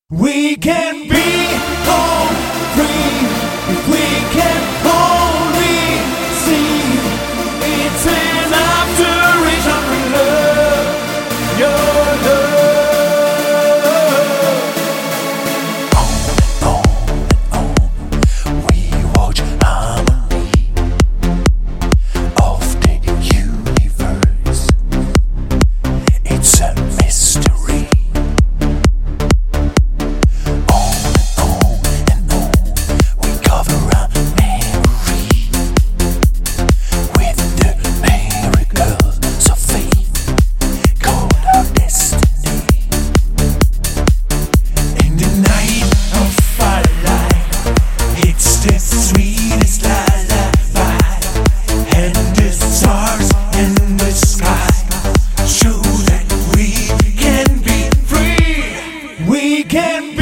We can be home free if we can only see. It's enough to reach out for love, your On we watch harmony of the universe. It's a mystery. Sweetest lullaby, and the stars in the sky show that we can be free. We can